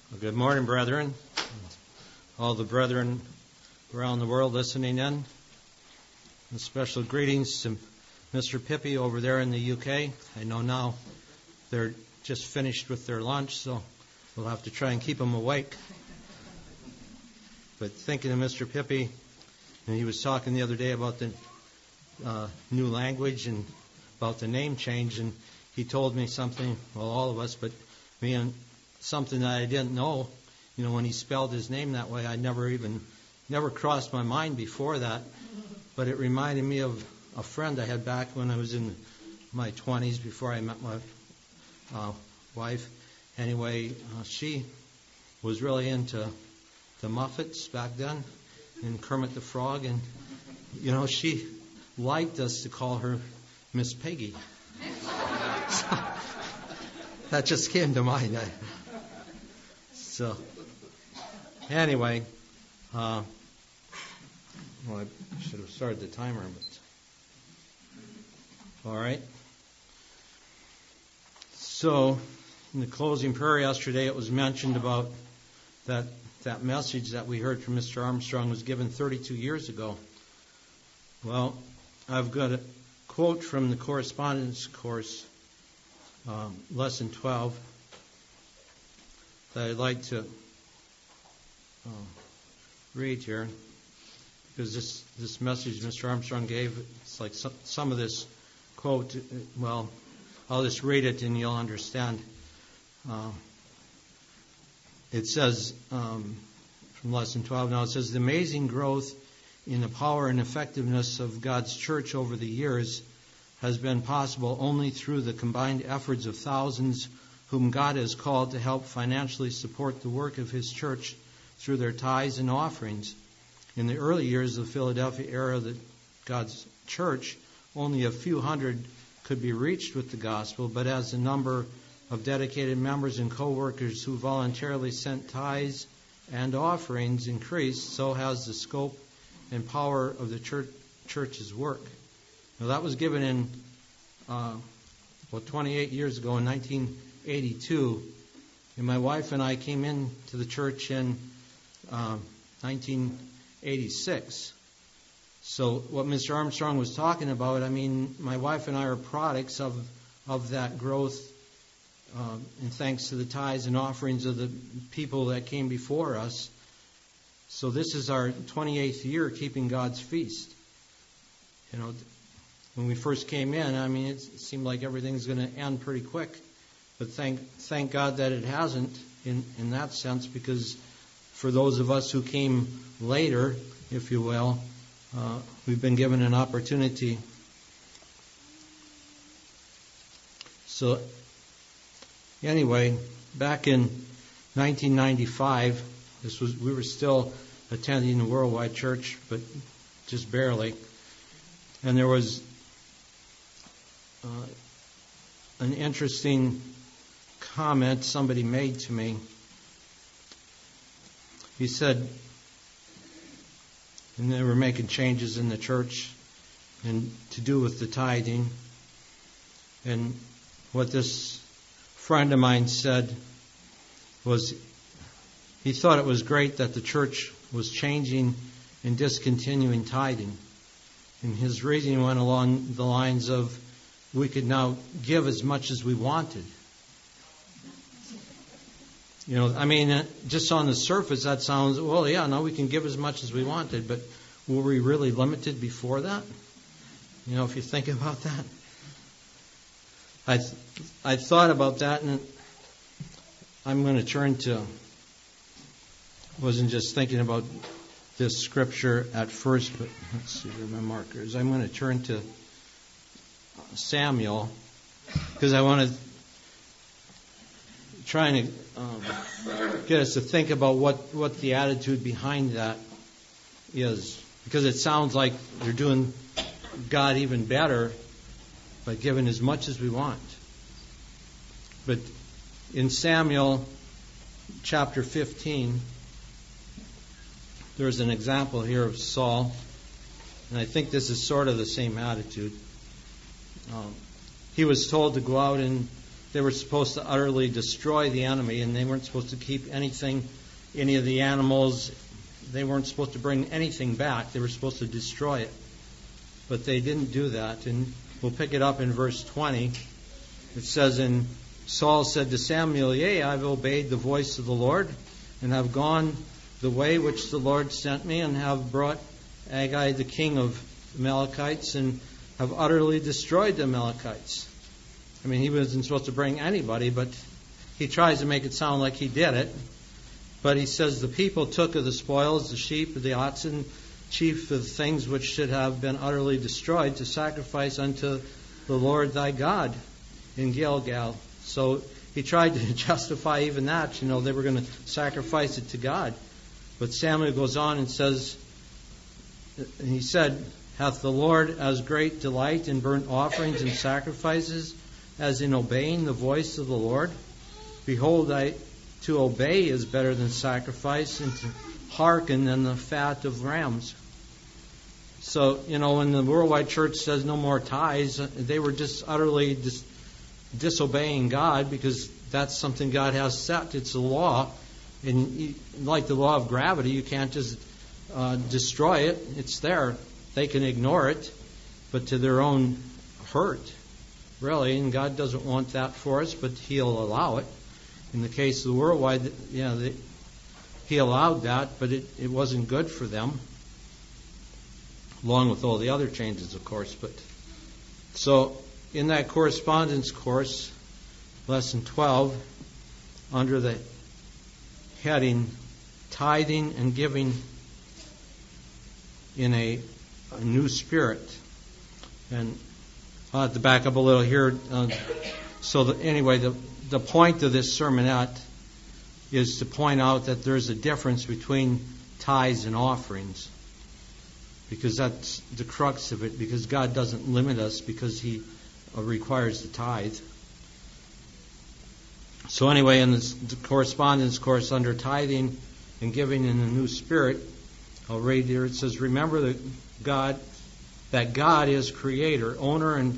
Well, good morning, brethren. All the brethren around the world listening in. And special greetings to Mr. Pippi over there in the UK. I know now they're just finished with their lunch, so we'll have to try and keep them awake. But thinking of Mr. Pippi, and he was talking the other day about the new language and about the name change, and he told me something, well, all of us, but me, and something that I didn't know. You know, when he spelled his name that way, I never crossed my mind before that. But it reminded me of a friend I had back when I was in my 20s before I met my wife. Anyway, she was really into the Muppets back then and Kermit the Frog. And, you know, she liked us to call her Miss Piggy. That just came to mind. So, anyway, well, I should have started the timer, but all right. So, in the closing prayer yesterday, it was mentioned about that message that we heard from Mr. Armstrong was given 32 years ago. Well, I've got a quote from the correspondence course, lesson 12, that I'd like to read here, because this message Mr. Armstrong gave, it's like some of this quote, well, I'll just read it and you'll understand. It says, from lesson 12 now, it says, the amazing growth in the power and effectiveness of God's church over the years has been possible only through the combined efforts of thousands whom God has called to help financially support the work of His church through their tithes and offerings. In the early years of the Philadelphia era of God's church, only a few hundred could be reached with the gospel, but as the number of dedicated members and co-workers who voluntarily sent tithes and offerings increased, so has the scope and power of the church's work. Now that was given in 28 years ago in 1982, and my wife and I came into the church in 1986. So what Mr. Armstrong was talking about, I mean, my wife and I are products of that growth, and thanks to the tithes and offerings of the people that came before us. So this is our 28th year keeping God's feast. You know, when we first came in, I mean, it seemed like everything's going to end pretty quick. But thank God that it hasn't in that sense, because for those of us who came later, if you will, we've been given an opportunity. So, anyway, back in 1995, we were still attending the Worldwide Church, but just barely. And there was an interesting comment somebody made to me. He said, and they were making changes in the church and to do with the tithing. And what this friend of mine said was he thought it was great that the church was changing and discontinuing tithing. And his reasoning went along the lines of, we could now give as much as we wanted. You know, I mean, just on the surface, that sounds, well, yeah, no, we can give as much as we wanted, but were we really limited before that? You know, if you think about that. I thought about that, and I'm going to turn to, wasn't just thinking about this scripture at first, but let's see where my marker is. I'm going to turn to Samuel, because I want to try and get us to think about what the attitude behind that is. Because it sounds like they're doing God even better by giving as much as we want. But in Samuel chapter 15, there's an example here of Saul, and I think this is sort of the same attitude. He was told to go out and they were supposed to utterly destroy the enemy, and they weren't supposed to keep anything, any of the animals. They weren't supposed to bring anything back. They were supposed to destroy it. But they didn't do that. And we'll pick it up in verse 20. It says, "And Saul said to Samuel, Yea, I've obeyed the voice of the Lord, and have gone the way which the Lord sent me, and have brought Agag the king of the Amalekites, and have utterly destroyed the Amalekites." I mean, he wasn't supposed to bring anybody, but he tries to make it sound like he did it. But he says, "The people took of the spoils, the sheep, the oxen, chief of the things which should have been utterly destroyed, to sacrifice unto the Lord thy God in Gilgal." So he tried to justify even that. They were going to sacrifice it to God. But Samuel goes on and says, and he said, "Hath the Lord as great delight in burnt offerings and sacrifices as in obeying the voice of the Lord? Behold, to obey is better than sacrifice, and to hearken than the fat of rams." So, when the worldwide church says no more tithes, they were just utterly disobeying God, because that's something God has set. It's a law. And like the law of gravity, you can't just destroy it. It's there. They can ignore it, but to their own hurt, really. And God doesn't want that for us, but He'll allow it. In the case of the worldwide, He allowed that, but it wasn't good for them, along with all the other changes, of course. But so in that correspondence course, lesson 12, under the heading "Tithing and Giving in a New Spirit," and I'll have to back up a little here. Anyway, the point of this sermonette is to point out that there's a difference between tithes and offerings, because that's the crux of it, because God doesn't limit us because He requires the tithe. So anyway, in the correspondence course under Tithing and Giving in a New Spirit, I'll read here. It says, "Remember that God is creator, owner, and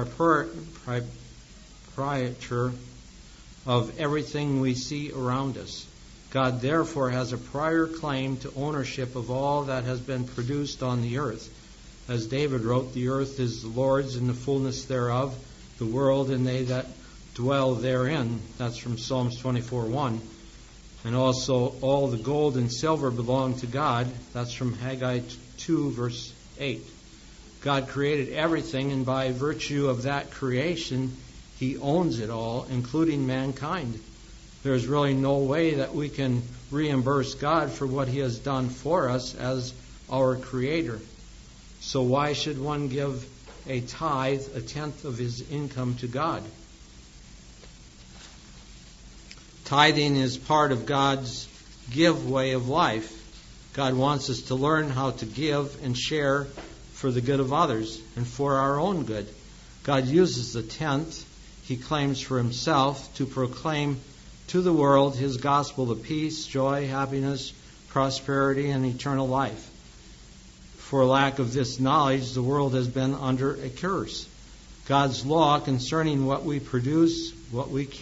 proprietor of everything we see around us. God therefore has a prior claim to ownership of all that has been produced on the earth. As David wrote, the earth is the Lord's and the fullness thereof, the world and they that dwell therein." That's from Psalms 24:1. And also, all the gold and silver belong to God. That's from Haggai 2, verse 8. God created everything, and by virtue of that creation, He owns it all, including mankind. There's really no way that we can reimburse God for what He has done for us as our Creator. So why should one give a tithe, a tenth of his income, to God? Tithing is part of God's give way of life. God wants us to learn how to give and share for the good of others and for our own good. God uses the tenth He claims for Himself to proclaim to the world His gospel of peace, joy, happiness, prosperity, and eternal life. For lack of this knowledge, the world has been under a curse. God's law concerning what we produce, what we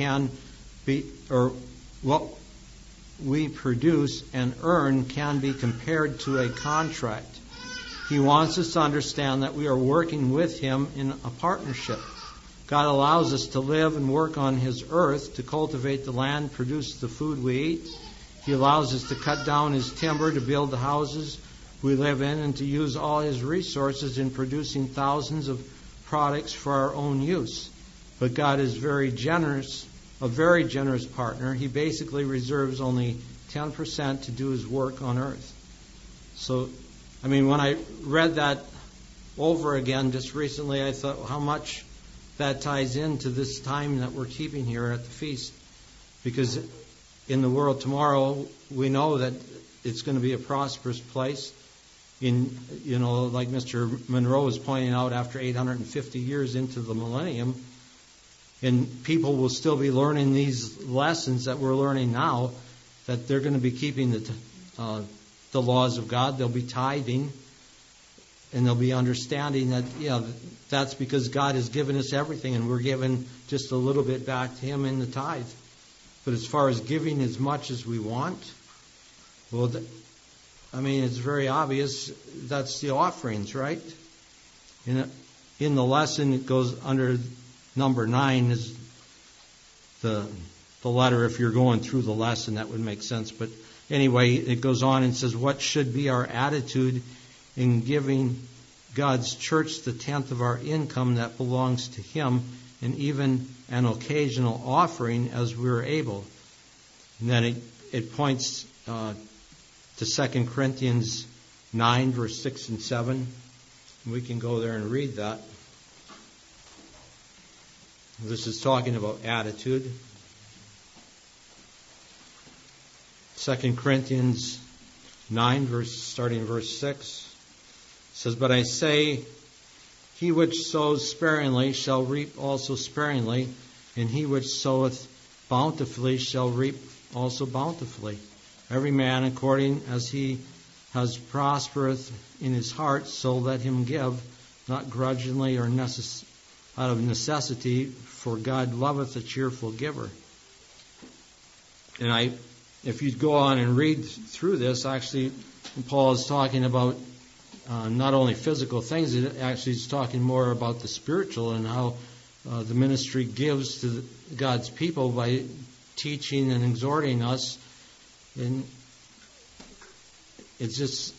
produce and earn can be compared to a contract. He wants us to understand that we are working with Him in a partnership. God allows us to live and work on His earth, to cultivate the land, produce the food we eat. He allows us to cut down His timber to build the houses we live in, and to use all His resources in producing thousands of products for our own use. But God is very generous, a very generous partner. He basically reserves only 10% to do His work on earth. So, when I read that over again just recently, I thought how much that ties into this time that we're keeping here at the feast. Because in the world tomorrow, we know that it's going to be a prosperous place. Like Mr. Monroe was pointing out, after 850 years into the millennium, and people will still be learning these lessons that we're learning now, that they're going to be keeping the laws of God. They'll be tithing. and they'll be understanding that, that's because God has given us everything, and we're given just a little bit back to Him in the tithe. But as far as giving as much as we want, well, it's very obvious that's the offerings, right? In the lesson, it goes under number 9 is the letter. If you're going through the lesson, that would make sense. But anyway, it goes on and says, what should be our attitude in giving God's church the tenth of our income that belongs to Him, and even an occasional offering as we're able? And then it points to 2 Corinthians 9, verse 6 and 7. We can go there and read that. This is talking about attitude. 2 Corinthians 9, starting verse 6, says, but I say, he which sows sparingly shall reap also sparingly, and he which soweth bountifully shall reap also bountifully. Every man according as he has prospereth in his heart, so let him give, not grudgingly or out of necessity, for God loveth a cheerful giver. And if you go on and read through this, actually, Paul is talking about not only physical things, it actually is talking more about the spiritual and how the ministry gives to God's people by teaching and exhorting us. And it's just,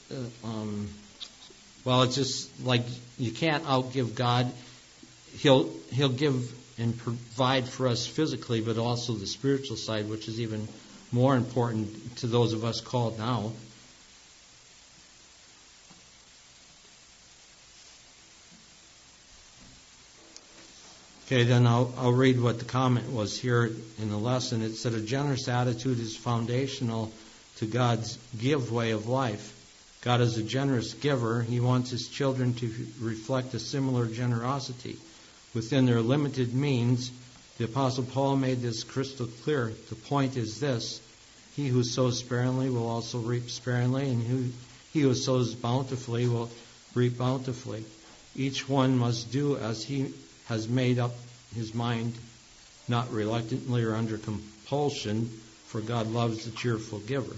it's just like you can't outgive God. He'll give and provide for us physically, but also the spiritual side, which is even more important to those of us called now. Okay, then I'll read what the comment was here in the lesson. It said, a generous attitude is foundational to God's give way of life. God is a generous giver. He wants His children to reflect a similar generosity. Within their limited means, the Apostle Paul made this crystal clear. The point is this: he who sows sparingly will also reap sparingly, and he who sows bountifully will reap bountifully. Each one must do as he has made up his mind, not reluctantly or under compulsion, for God loves the cheerful giver.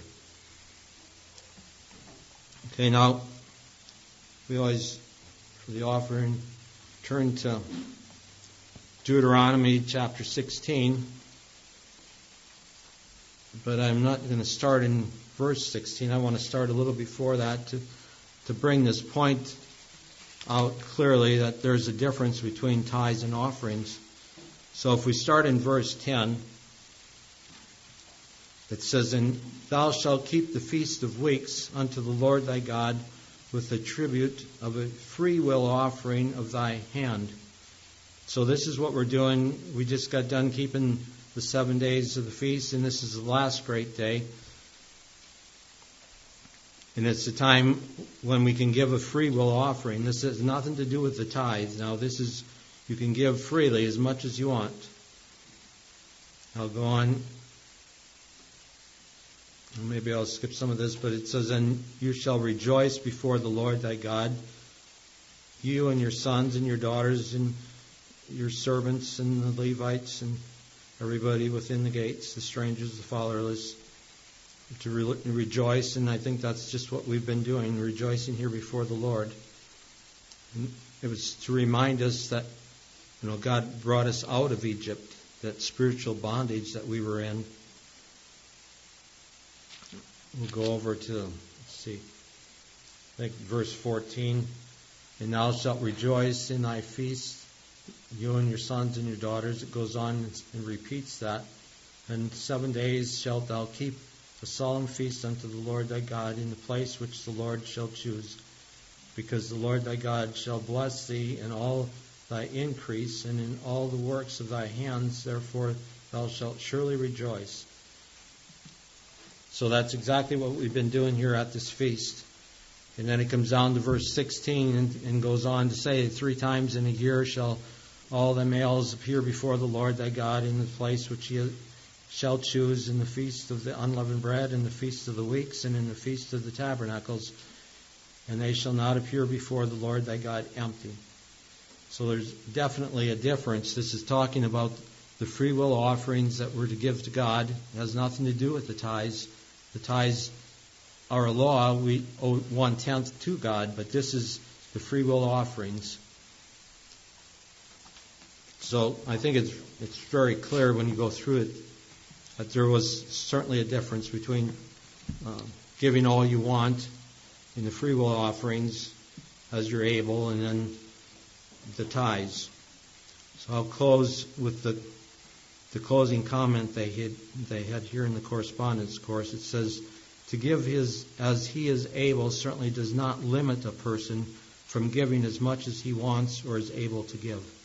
Okay, now we always, for the offering, turn to Deuteronomy chapter 16. But I'm not going to start in verse 16. I want to start a little before that to bring this point out clearly, that there's a difference between tithes and offerings. So if we start in verse 10, it says, and thou shalt keep the feast of weeks unto the Lord thy God with the tribute of a free will offering of thy hand. So this is what we're doing. We just got done keeping the 7 days of the feast, and this is the last great day. And it's the time when we can give a free will offering. This has nothing to do with the tithe. Now this is, you can give freely as much as you want. I'll go on. Maybe I'll skip some of this, but it says, and you shall rejoice before the Lord thy God, you and your sons and your daughters and your servants and the Levites and everybody within the gates, the strangers, the fatherless, to rejoice. And I think that's just what we've been doing, rejoicing here before the Lord. And it was to remind us that, God brought us out of Egypt, that spiritual bondage that we were in. We'll go over to, verse 14. And thou shalt rejoice in thy feast, you and your sons and your daughters. It goes on and repeats that. And 7 days shalt thou keep a solemn feast unto the Lord thy God in the place which the Lord shall choose. Because the Lord thy God shall bless thee in all thy increase and in all the works of thy hands. Therefore thou shalt surely rejoice. So that's exactly what we've been doing here at this feast. And then it comes down to verse 16 and goes on to say, 3 times in a year shall all the males appear before the Lord thy God in the place which he shall choose, in the feast of the unleavened bread, in the feast of the weeks, and in the feast of the tabernacles. and they shall not appear before the Lord thy God empty. So there's definitely a difference. This is talking about the free will offerings that we're to give to God. It has nothing to do with the tithes. The tithes are a law. We owe 1/10 to God, but this is the free will offerings. So I think it's very clear when you go through it that there was certainly a difference between giving all you want in the free will offerings as you're able, and then the tithes. So I'll close with the closing comment they had here in the correspondence course. It says, to give as he is able certainly does not limit a person from giving as much as he wants or is able to give.